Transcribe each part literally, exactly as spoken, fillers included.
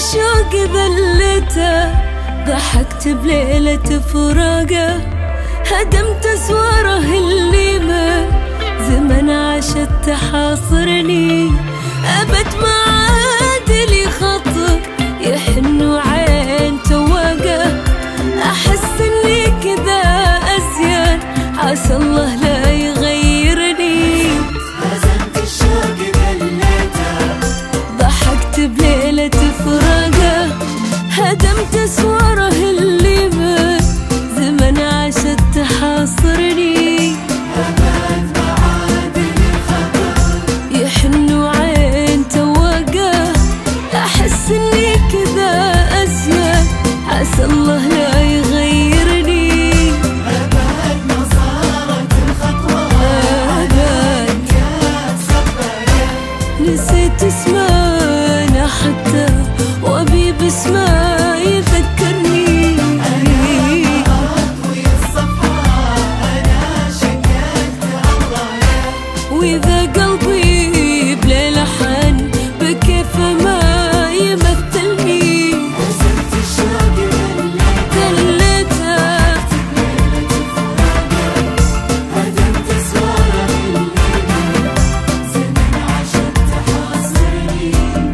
الشوق ذلته، ضحكت بليلة فراقه، هدمت اسواره اللي ما زمن عاشت تحاصرني. أبد ما عاد لي خطر يحن عين تواقه، أحس إني كذا أزين عسى الله لا يغيرني. هزمت الشوق ذلته، ضحكت بليلة فراقه، هدمت اسواره اللي ما زمن عاشت تحاصرني. أبد ما عاد لي خطر يحن عين تواقه، أحس إني كذا أزين عسى الله لا يغيرني. أبد ما صارت الخطوة أبد كانت سباقة، نسيت اسمه حتى وأبي باسمه يذكرني. أطوي الصفحة أنا شكلت الله، وإذا قلبي بلا لحن بكيف ما يمثلني. هزمت الشوق ذلته، ذلته هدمت اسواره اللي زمن عاشت تحاصرني.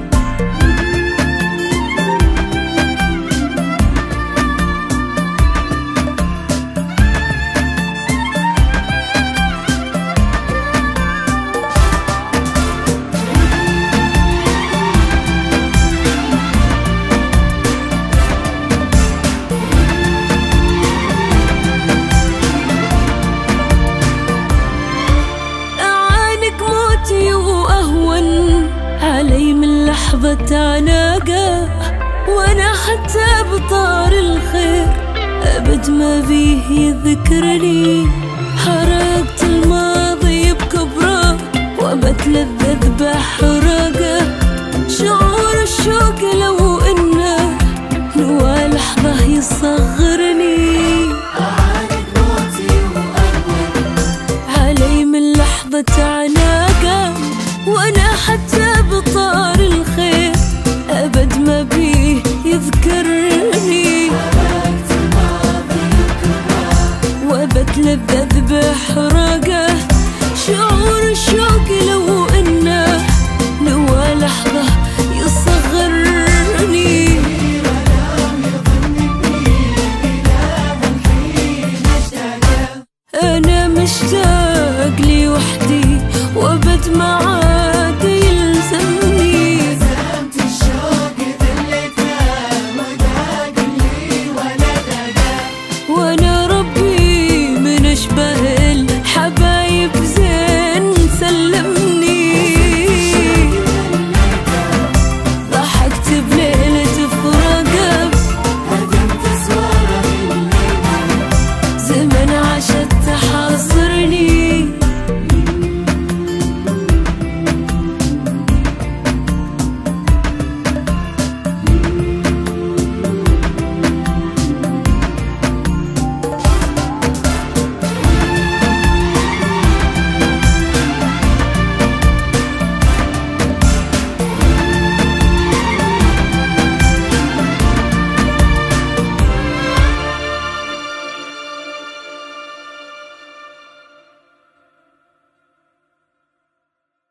أعانق موتي وأهون علي من لحظة عناقة، وأنا حتى بطار الخير أبد ما بيه يذكرني. حرقت الماضي بكبره وبتلذذ بحرقه، شعور الشوق لو إنه نوى لحظة يصغر